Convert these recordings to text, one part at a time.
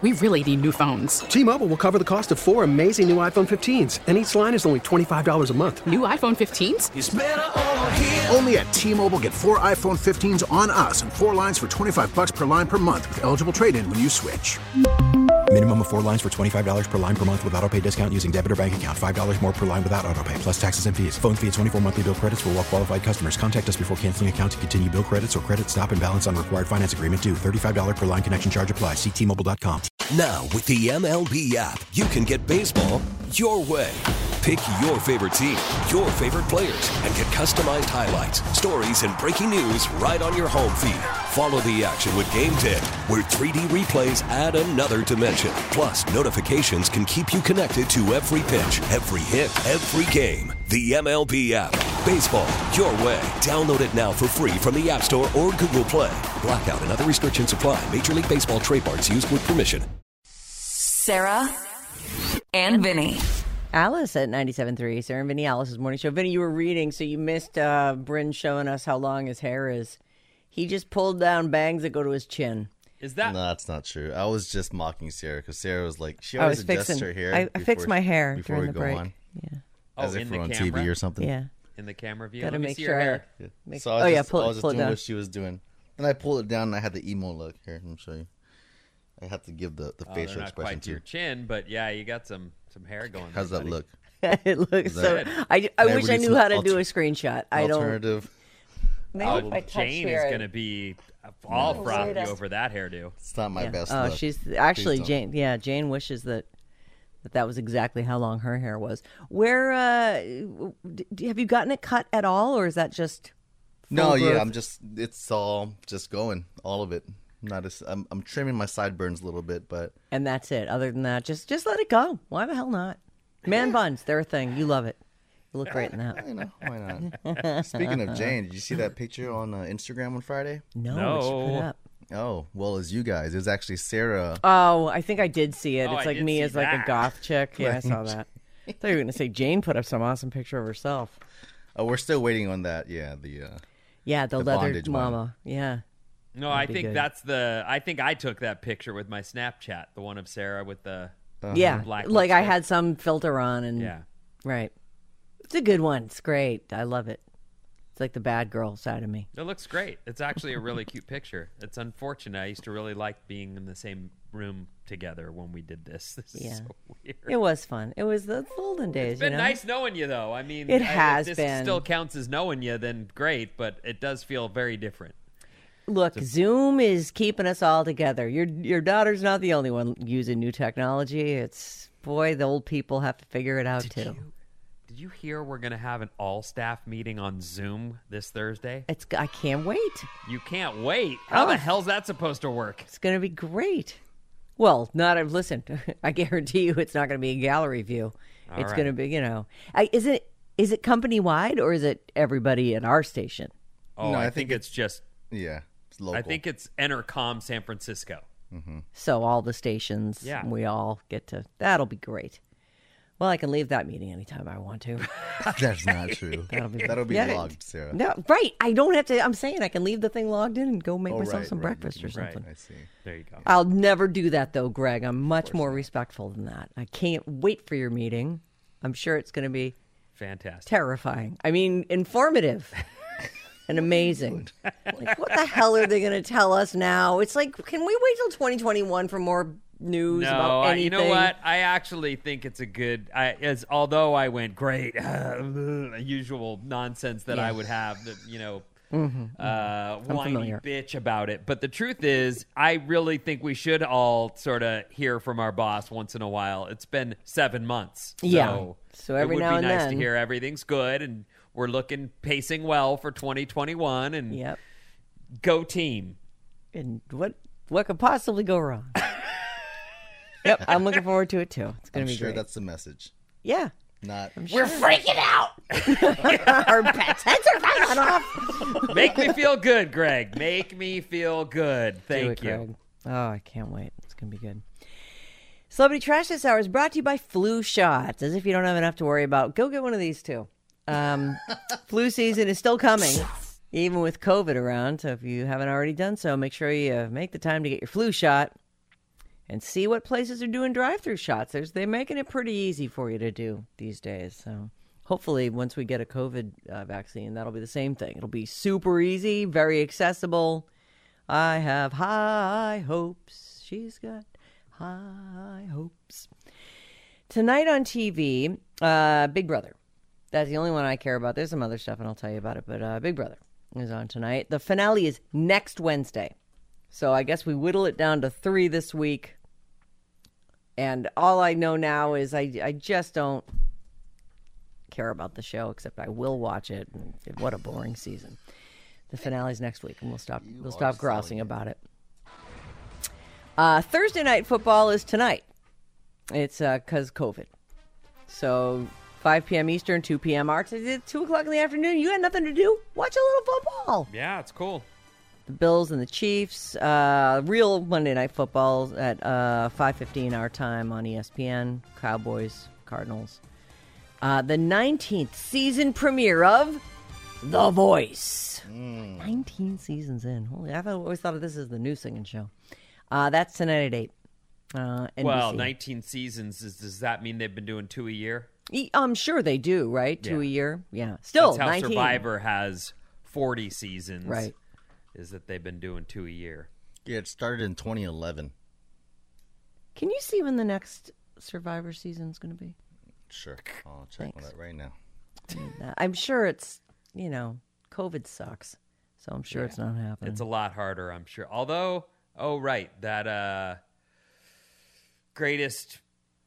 We really need new phones. T-Mobile will cover the cost of 4 amazing new iPhone 15s, and each line is only $25 a month. New iPhone 15s? It's better over here. Only at T-Mobile, get 4 iPhone 15s on us and 4 lines for $25 per line per month with eligible trade-in when you switch. Minimum of 4 lines for $25 per line per month with autopay discount using debit or bank account. $5 more per line without autopay, plus taxes and fees. Phone fee at 24 monthly bill credits for well-qualified customers. Contact us before canceling account to continue bill credits or credit stop and balance on required finance agreement due. $35 per line connection charge applies. See T-Mobile.com. Now, with the MLB app, you can get baseball your way. Pick your favorite team, your favorite players, and get customized highlights, stories, and breaking news right on your home feed. Follow the action with Game Day, where 3D replays add another dimension. Plus, notifications can keep you connected to every pitch, every hit, every game. The MLB app. Baseball your way. Download it now for free from the App Store or Google Play. Blackout and other restrictions apply. Major League Baseball trademarks used with permission. Sarah and Vinny. Alice at 97.3, Sarah and Vinny, Alice's morning show. Vinny, you were reading, so you missed Bryn showing us how long his hair is. He just pulled down bangs that go to his chin. Is that? No, that's not true. I was just mocking Sarah because Sarah was like, she always adjusts her hair. I fixed my hair before during we the go break. on. Yeah. As if we're on TV or something. Yeah. In the camera view. Gotta Let me make see sure your hair. So I was pull just it doing down. what she was doing. And I pulled it down and I had the emo look. Here, let me show you. I have to give the facial not expression quite to too. your chin, but yeah, you got some hair going. How's there, that buddy. look? It looks so. Good. I wish I knew how to do a screenshot. I don't. Alternative. Maybe if I touch Jane here, is going to be all frothy Wait a- over that hairdo. It's not my best Oh, look. she's actually Please Jane. Yeah, Jane wishes that was exactly how long her hair was. Where have you gotten it cut at all, or is that just? No, full yeah, growth? it's all just going, all of it. I'm trimming my sideburns a little bit, but And that's it. Other than that, just let it go. Why the hell not? Man buns, they're a thing. You love it. You look great in that. you know, why not? Speaking of Jane, did you see that picture on Instagram on Friday? No, what you put up? Oh, well, as you guys, it was actually Sarah. Oh, I think I did see it. Oh, It's I like did me see as like a that. goth chick. Yeah, I saw that. I thought you were going to say Jane put up some awesome picture of herself. Oh, we're still waiting on that. Yeah, the leather bondage one. mama. Yeah. No, I be think good. that's I think I took that picture with my Snapchat, the one of Sarah with the Yeah. black Like I lipstick. had some filter on and Yeah. right. It's a good one. It's great. I love it. It's like the bad girl side of me. It looks great. It's actually a really cute picture. It's unfortunate. I used to really like being in the same room together when we did this. This Yeah. is so weird. It was fun. It was the olden days. It's been you know? nice knowing you, though. I mean, It has if this been. still counts as knowing you, then great, but it does feel very different. Look, Zoom is keeping us all together. Your daughter's not the only one using new technology. It's boy, the old people have to figure it out too. Did you hear we're going to have an all-staff meeting on Zoom this Thursday? I can't wait. You can't wait. How Oh. the hell's that supposed to work? It's going to be great. Well, listen, I guarantee you it's not going to be a gallery view. All It's right. going to be, is it company wide or is it everybody at our station? Oh, No, I think it's just, yeah, it's local. I think it's Entercom San Francisco. So all the stations, Yeah. we all get to, that'll be great. Well, I can leave that meeting anytime I want to. That's not true. That'll be Yeah. logged, Sarah. No, right. I don't have to. I'm saying I can leave the thing logged in and go make myself some right. breakfast or something. I see. There you go. I'll never do that, though, Greg. I'm much more respectful than that. I can't wait for your meeting. I'm sure it's going to be Fantastic. terrifying. I mean, informative and amazing. Like, what the hell are they going to tell us now? It's like, can we wait till 2021 for more news about anything? You know what? I actually think it's a good. Although I went great, usual nonsense that I would have. That whiny familiar. bitch about it. But the truth is, I really think we should all sort of hear from our boss once in a while. It's been 7 months. Yeah. So every it would now be and nice then. to hear everything's good and we're pacing well for 2021. And Yep. go team. And what could possibly go wrong? Yep, I'm looking forward to it too. It's going I'm to be sure great. that's the message. Yeah. Not. We're freaking out. Our pets' heads are falling off. Make me feel good, Greg. Make me feel good. Do Thank it, you. Greg. Oh, I can't wait. It's going to be good. Celebrity Trash this hour is brought to you by Flu Shots. As if you don't have enough to worry about, go get one of these too. Flu season is still coming, even with COVID around. So if you haven't already done so, make sure you make the time to get your flu shot. and see what places are doing drive-through shots. They're making it pretty easy for you to do these days. So hopefully once we get a COVID vaccine, that'll be the same thing. It'll be super easy, very accessible. I have high hopes. She's got high hopes. Tonight on TV, Big Brother. That's the only one I care about. There's some other stuff, and I'll tell you about it. But Big Brother is on tonight. The finale is next Wednesday. So I guess we whittle it down to 3 this week. And all I know now is I just don't care about the show, except I will watch it. And what a boring season. The finale's next week, and we'll stop grousing about it. Thursday night football is tonight. It's because COVID. So 5 p.m. Eastern, 2 p.m. our time. It's 2 o'clock in the afternoon. You got nothing to do? Watch a little football. Yeah, it's cool. The Bills and the Chiefs. Real Monday Night Football at 5:15 our time on ESPN. Cowboys, Cardinals. The 19th season premiere of The Voice. 19 seasons in. Holy, I always thought of this as the new singing show. That's tonight at 8. NBC. Well, 19 seasons. Does that mean they've been doing 2 a year? I'm sure they do, right? 2 a year. Yeah. Still, that's how 19. Survivor has 40 seasons. Right. Is that they've been doing 2 a year. Yeah, it started in 2011. Can you see when the next Survivor season is going to be? Sure. I'll check on that right now. I'm sure it's, COVID sucks. So I'm sure it's not happening. It's a lot harder, I'm sure. Although, that greatest,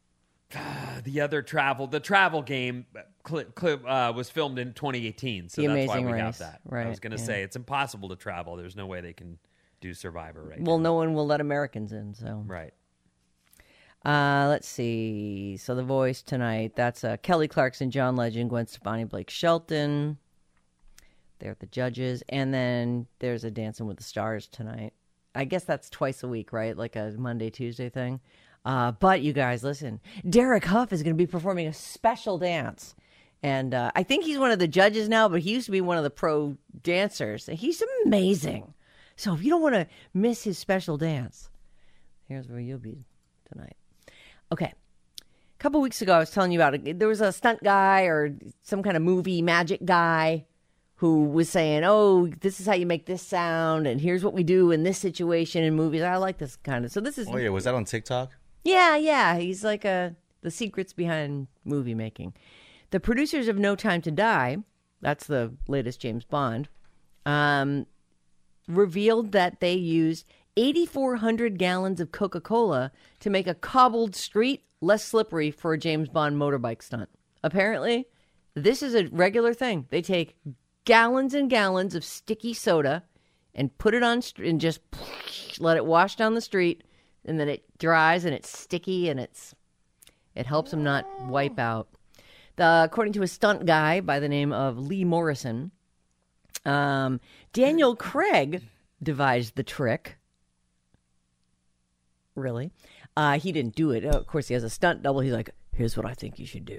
the travel game clip was filmed in 2018. So that's why we got that. Right, I was going to say, it's impossible to travel. There's no way they can do Survivor right now. Well, no one will let Americans in, so. Right. Let's see. So The Voice tonight. That's Kelly Clarkson, John Legend, Gwen Stefani, Blake Shelton. They're the judges. And then there's a Dancing with the Stars tonight. I guess that's twice a week, right? Like a Monday, Tuesday thing. But you guys, listen. Derek Huff is going to be performing a special dance. And I think he's one of the judges now, but he used to be one of the pro dancers. He's amazing. So if you don't want to miss his special dance, here's where you'll be tonight. Okay. A couple weeks ago, I was telling you about it. There was a stunt guy or some kind of movie magic guy who was saying, oh, this is how you make this sound, and here's what we do in this situation in movies. I like this kind of. So this is. Oh, yeah. Was that on TikTok? Yeah. He's like the secrets behind movie making. The producers of No Time to Die, that's the latest James Bond, revealed that they used 8,400 gallons of Coca-Cola to make a cobbled street less slippery for a James Bond motorbike stunt. Apparently, this is a regular thing. They take gallons and gallons of sticky soda and put it on and just let it wash down the street, and then it dries and it's sticky and it helps them not wipe out. According to a stunt guy by the name of Lee Morrison, Daniel Craig devised the trick. Really? He didn't do it. Of course, he has a stunt double. He's like, here's what I think you should do.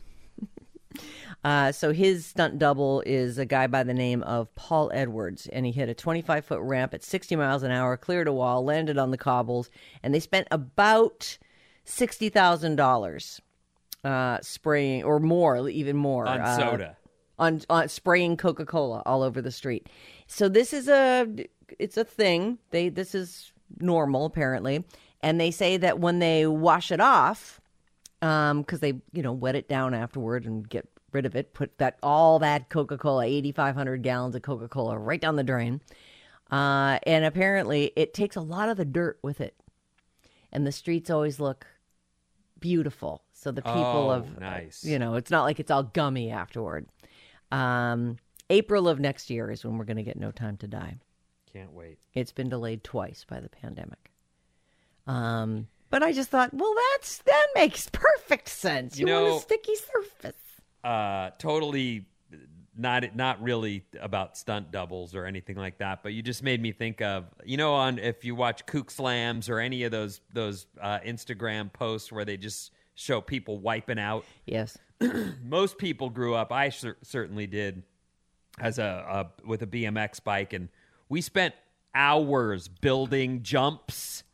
So his stunt double is a guy by the name of Paul Edwards, and he hit a 25-foot ramp at 60 miles an hour, cleared a wall, landed on the cobbles, and they spent about $60,000 spraying, or more, even more. On soda. On spraying Coca-Cola all over the street. So this is a thing. This is normal, apparently. And they say that when they wash it off, because they, wet it down afterward and get rid of it, put all that Coca-Cola, 8,500 gallons of Coca-Cola right down the drain. And apparently it takes a lot of the dirt with it. And the streets always look beautiful. So the people nice. It's not like it's all gummy afterward. April of next year is when we're going to get No Time to Die. Can't wait. It's been delayed twice by the pandemic. But I just thought, well, that makes perfect sense. You want a sticky surface. Totally not really about stunt doubles or anything like that, but you just made me think of, if you watch Kook Slams or any of those Instagram posts where they just show people wiping out. Yes. Most people grew up, I certainly did, as with a BMX bike, and we spent hours building jumps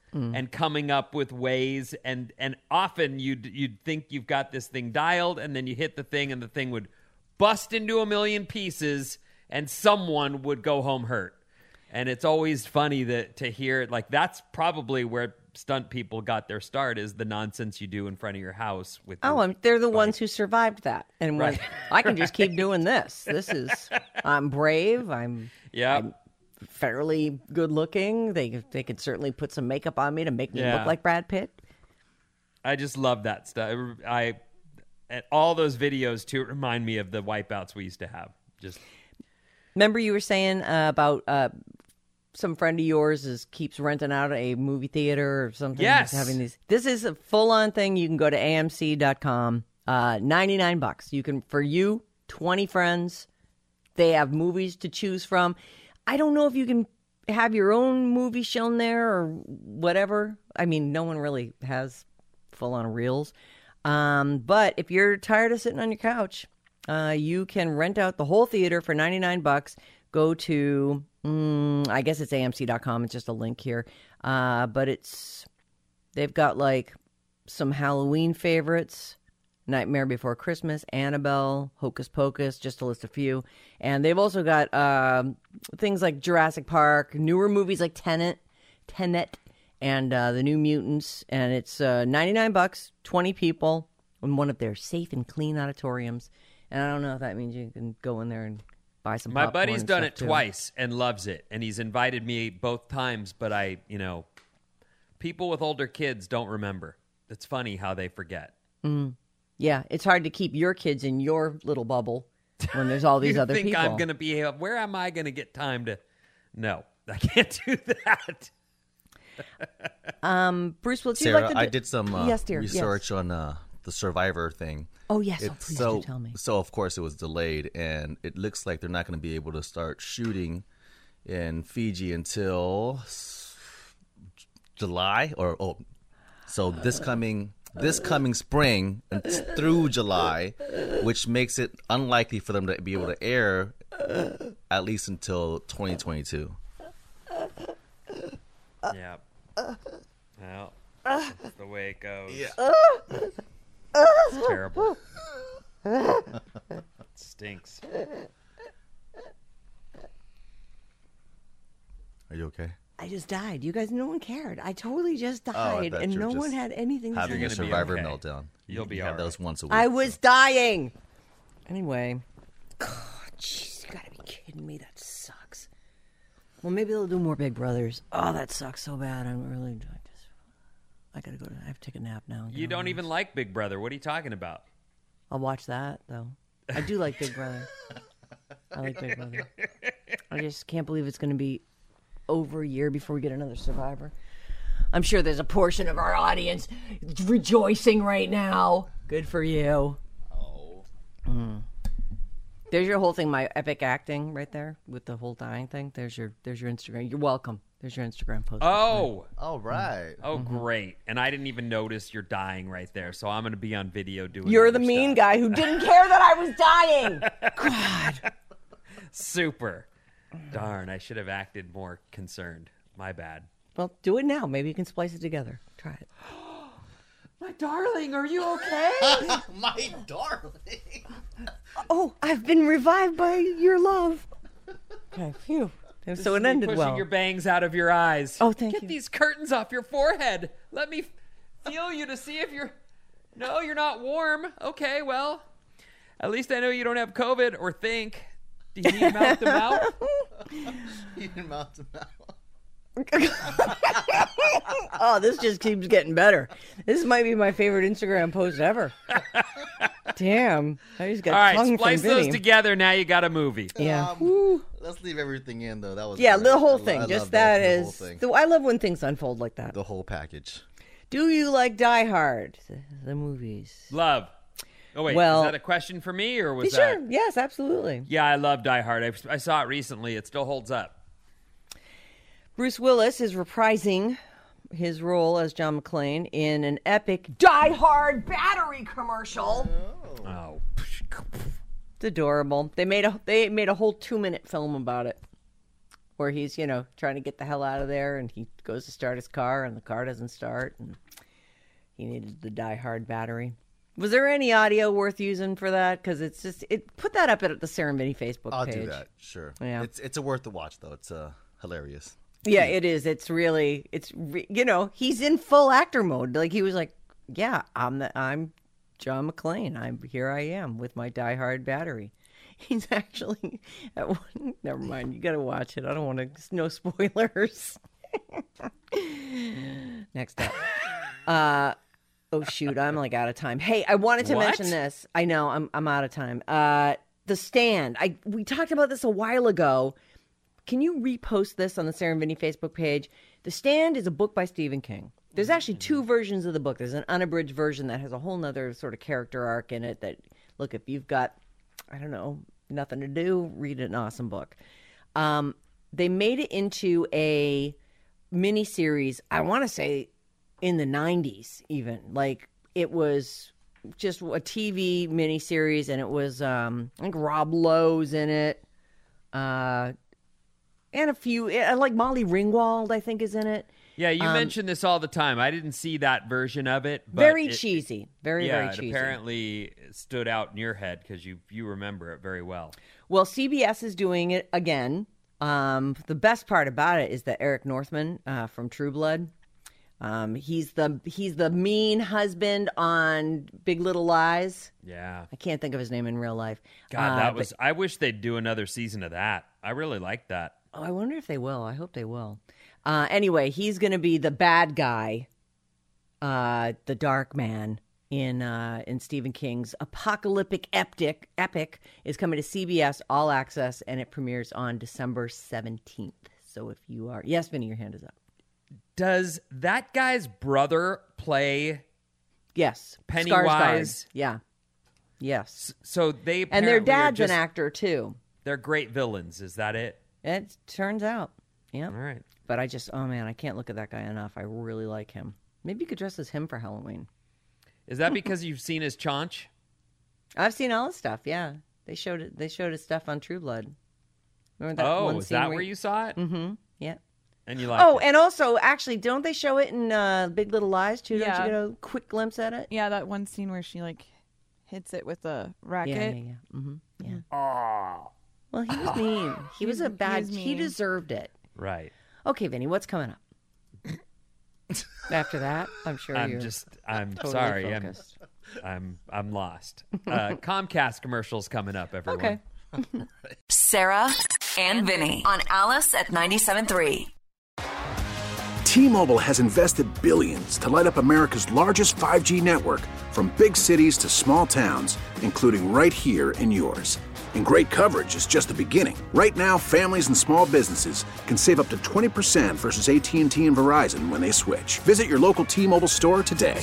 and coming up with ways. And often you'd think you've got this thing dialed, and then you hit the thing, and the thing would bust into a million pieces, and someone would go home hurt. And it's always funny to hear it. Like, that's probably where stunt people got their start, is the nonsense you do in front of your house with they're the ones who survived that and went, I can just keep doing this. I'm brave. I'm fairly good looking. They could certainly put some makeup on me to make me look like Brad Pitt. I just love that stuff. And all those videos too remind me of the wipeouts we used to have. Just remember you were saying about some friend of yours keeps renting out a movie theater or something. Yes, having these. This is a full on thing. You can go to AMC.com. $99. You can, for you, 20 friends. They have movies to choose from. I don't know if you can have your own movie shown there or whatever. I mean, no one really has full on reels. But if you're tired of sitting on your couch, you can rent out the whole theater for $99. Go to, I guess it's AMC.com. It's just a link here. But they've got like some Halloween favorites. Nightmare Before Christmas, Annabelle, Hocus Pocus, just to list a few. And they've also got things like Jurassic Park, newer movies like Tenet, and The New Mutants. And it's $99, 20 people, in one of their safe and clean auditoriums. And I don't know if that means you can go in there and buy some popcorn. My buddy's done it too. twice and loves it. And he's invited me both times, but people with older kids don't remember. It's funny how they forget. Yeah, it's hard to keep your kids in your little bubble when there's all these other people. I'm going to be, where am I going to get time to? No, I can't do that. Bruce, will you Sarah, like to I did some research on the Survivor thing. Oh, yes. Please do tell me. So, of course, it was delayed, and it looks like they're not going to be able to start shooting in Fiji until July so this coming spring through July, which makes it unlikely for them to be able to air at least until 2022. Yeah. Well, that's the way it goes. Yeah. It's terrible. It stinks. Are you okay? I just died. You guys, no one cared. I totally just died, and no one had anything to having say. a Survivor meltdown. You'll be have all those right. once a week. I was dying. Anyway. God, jeez, you gotta be kidding me. That sucks. Well, maybe they'll do more Big Brothers. Oh, that sucks so bad. I gotta go. I have to take a nap now. You don't even like Big Brother. What are you talking about? I'll watch that though. I do like Big Brother. I like Big Brother. I just can't believe it's going to be over a year before we get another Survivor. I'm sure there's a portion of our audience rejoicing right now. Good for you. Oh. There's your whole thing, my epic acting right there with the whole dying thing. There's your Instagram. You're welcome. There's your Instagram post. Oh. All right. Oh, great. And I didn't even notice you're dying right there. So I'm going to be on video doing You're the other mean stuff. guy who didn't care that I was dying. God. Super. Darn, I should have acted more concerned. My bad. Well, do it now. Maybe you can splice it together. Try it. My darling, are you okay? My darling. Oh, I've been revived by your love. Okay, phew. So it ended pushing well. your bangs out of your eyes. Oh, thank you. Get these curtains off your forehead. Let me feel you to see if you're... No, you're not warm. Okay, well, at least I know you don't have COVID or think. Do you need mouth to mouth? You need mouth to mouth. Oh, this just keeps getting better. This might be my favorite Instagram post ever. Damn. I just got All right, tongue splice from those Vinny. together. Now you got a movie. Yeah. Let's leave everything in, though. That was Yeah, great. the whole I thing. love Just that. that The is. whole thing. I love when things unfold like that. The whole package. Do you like Die Hard? The movies. Love. Oh, wait. Well- is that a question for me or was Sure. that... Yes, absolutely. Yeah, I love Die Hard. I saw it recently. It still holds up. Bruce Willis is reprising his role as John McClane in an epic Die Hard battery commercial. Oh. It's adorable. They made a whole 2-minute film about it. where he's, trying to get the hell out of there, and he goes to start his car, and the car doesn't start, and he needed the Die Hard battery. Was there any audio worth using for that? Because put that up at the Sarah and Vinny Facebook I'll page. do that, sure. Yeah. It's a worth the watch, though. It's hilarious. Yeah, it is. It's really, he's in full actor mode. Like, he was like, yeah, I'm John McClane. Here I am with my Die Hard battery. He's actually, never mind. You got to watch it. I don't want to, no spoilers. Next up. Oh, shoot. I'm like out of time. Hey, I wanted to mention this. I know. I'm out of time. The Stand. We talked about this a while ago. Can you repost this on the Sarah and Vinny Facebook page? The Stand is a book by Stephen King. There's actually two versions of the book. There's an unabridged version that has a whole nother sort of character arc in it that, look, if you've got, I don't know, nothing to do, read an awesome book. They made it into a miniseries, I want to say, in the 90s even. Like, it was just a TV miniseries, and it was, I think Rob Lowe's in it. And a few, like Molly Ringwald, I think, is in it. Yeah, you mention this all the time. I didn't see that version of it. But very cheesy. Very cheesy. It apparently stood out in your head because you remember it very well. Well, CBS is doing it again. The best part about it is that Eric Northman from True Blood, he's the mean husband on Big Little Lies. Yeah. I can't think of his name in real life. God, I wish they'd do another season of that. I really liked that. Oh, I wonder if they will. I hope they will. Anyway, he's going to be the bad guy, the Dark Man in Stephen King's apocalyptic epic is coming to CBS All Access, and it premieres on December 17th. So if you are, yes, Vinny, your hand is up. Does that guy's brother play? Yes, Pennywise. Skarsgård. Yeah, yes. So they and their dad's an actor too. They're great villains. Is that it? It turns out. Yeah. All right. But I can't look at that guy enough. I really like him. Maybe you could dress as him for Halloween. Is that because you've seen his chaunch? I've seen all his stuff. Yeah, they showed it. They showed his stuff on True Blood. Remember that one scene? Is that where you saw it? Mm-hmm. Yeah. And you liked it? And also, actually, don't they show it in Big Little Lies too? Yeah. Don't you get a quick glimpse at it? Yeah, that one scene where she hits it with a racket. Yeah. Mm-hmm. Yeah. Oh. Well, he was mean. He was a bad. He mean. deserved it. Right. Okay, Vinny, what's coming up? After that, I'm sure I'm totally sorry. focused. I'm lost. Comcast commercials coming up, everyone. Okay. Sarah and Vinny on Alice at 97.3. T-Mobile has invested billions to light up America's largest 5G network, from big cities to small towns, including right here in yours. And great coverage is just the beginning. Right now, families and small businesses can save up to 20% versus AT&T and Verizon when they switch. Visit your local T-Mobile store today.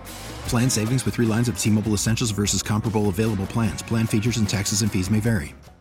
Plan savings with 3 lines of T-Mobile Essentials versus comparable available plans. Plan features and taxes and fees may vary.